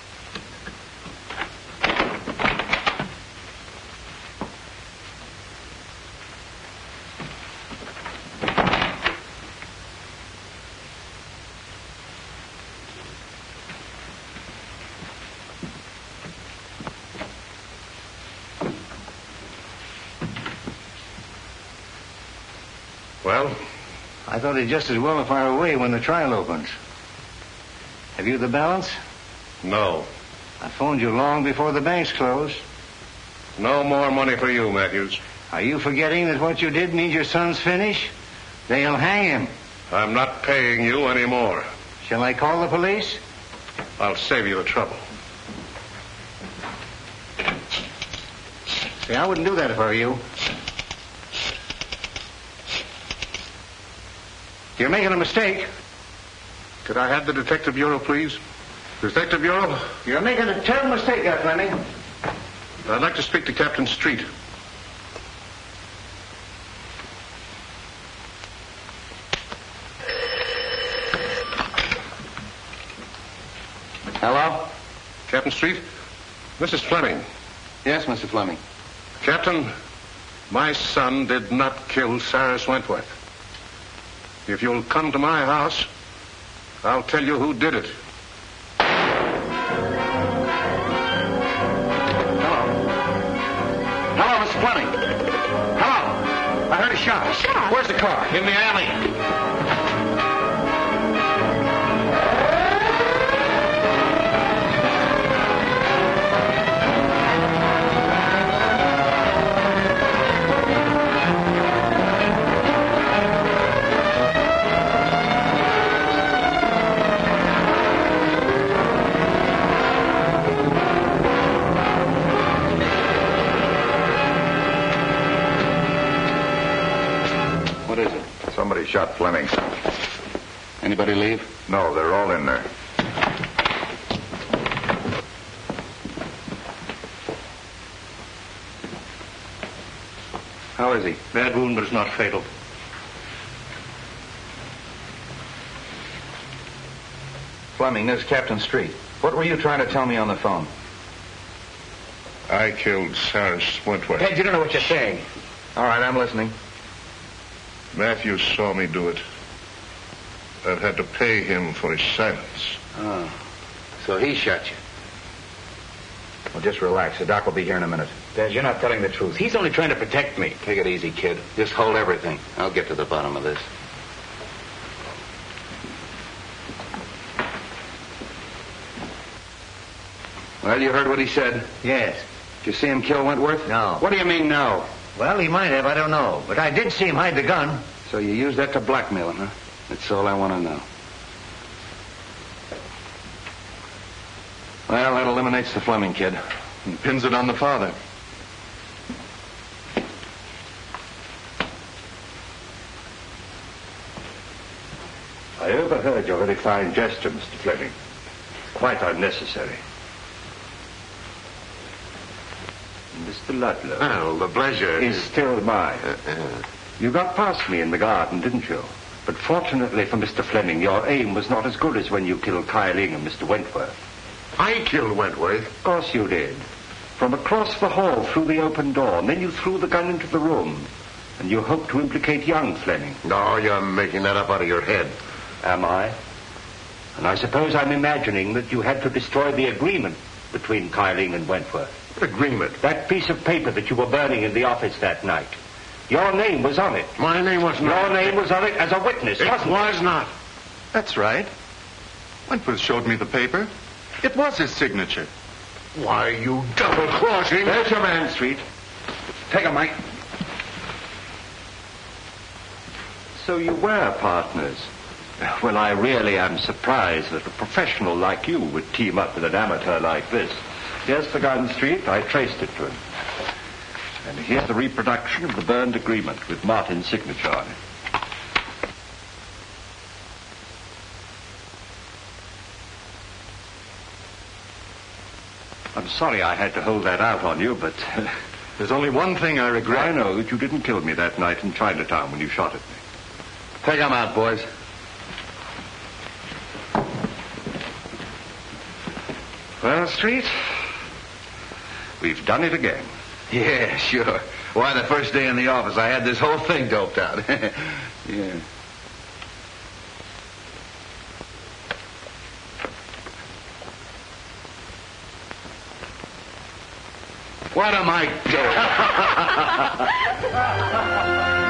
Well? I thought he'd just as well fire away when the trial opens. Have you the balance? No. I phoned you long before the banks closed. No more money for you, Matthews. Are you forgetting that what you did means your son's finished? They'll hang him. I'm not paying you anymore. Shall I call the police? I'll save you the trouble. See, I wouldn't do that if I were you. You're making a mistake. Could I have the Detective Bureau, please? Detective Bureau? You're making a terrible mistake there, Fleming. I'd like to speak to Captain Street. Hello? Captain Street? Mrs. Fleming. Yes, Mr. Fleming. Captain, my son did not kill Cyrus Wentworth. If you'll come to my house, I'll tell you who did it. Hello, Mr. Fleming. Hello. I heard a shot. A shot? Where's the car? In the alley. shot Fleming. Anybody leave? No, they're all in there. How is he? Bad wound, but it's not fatal. Fleming, this is Captain Street. What were you trying to tell me on the phone? I killed Cyrus Wentworth. Ted, you don't know what you're saying. All right, I'm listening. Matthews saw me do it. I've had to pay him for his silence. Oh, so he shot you. Well, just relax. The doc will be here in a minute. Dad, you're not telling the truth. He's only trying to protect me. Take it easy, kid. Just hold everything. I'll get to the bottom of this. Well, you heard what he said? Yes. Did you see him kill Wentworth? No. What do you mean, no? Well, he might have. I don't know. But I did see him hide the gun. So you used that to blackmail him, huh? That's all I want to know. Well, that eliminates the Fleming kid. And pins it on the father. I overheard your very fine gesture, Mr. Fleming. Quite unnecessary. Mr. Ludlow. Well, the pleasure is still mine. You got past me in the garden, didn't you? But fortunately for Mr. Fleming, your aim was not as good as when you killed Kyle-ing and Mr. Wentworth. I killed Wentworth? Of course you did. From across the hall through the open door, and then you threw the gun into the room. And you hoped to implicate young Fleming. No, you're making that up out of your head. Am I? And I suppose I'm imagining that you had to destroy the agreement between Kyle-ing and Wentworth. What agreement? That piece of paper that you were burning in the office that night. Your name was on it. My name was not. Your name was on it as a witness, wasn't it? It was not. That's right. Wentworth showed me the paper. It was his signature. Why, you double-crossing... There's your man, Street. Take him, Mike. So you were partners. Well, I really am surprised that a professional like you would team up with an amateur like this. Here's the gun, Street. I traced it to him. And here's the reproduction of the burned agreement with Martin's signature on it. I'm sorry I had to hold that out on you, but... There's only one thing I regret. I know that you didn't kill me that night in Chinatown when you shot at me. Take him out, boys. Well, Street, we've done it again. Yeah, sure. Why, the first day in the office, I had this whole thing doped out. Yeah. What am I doing?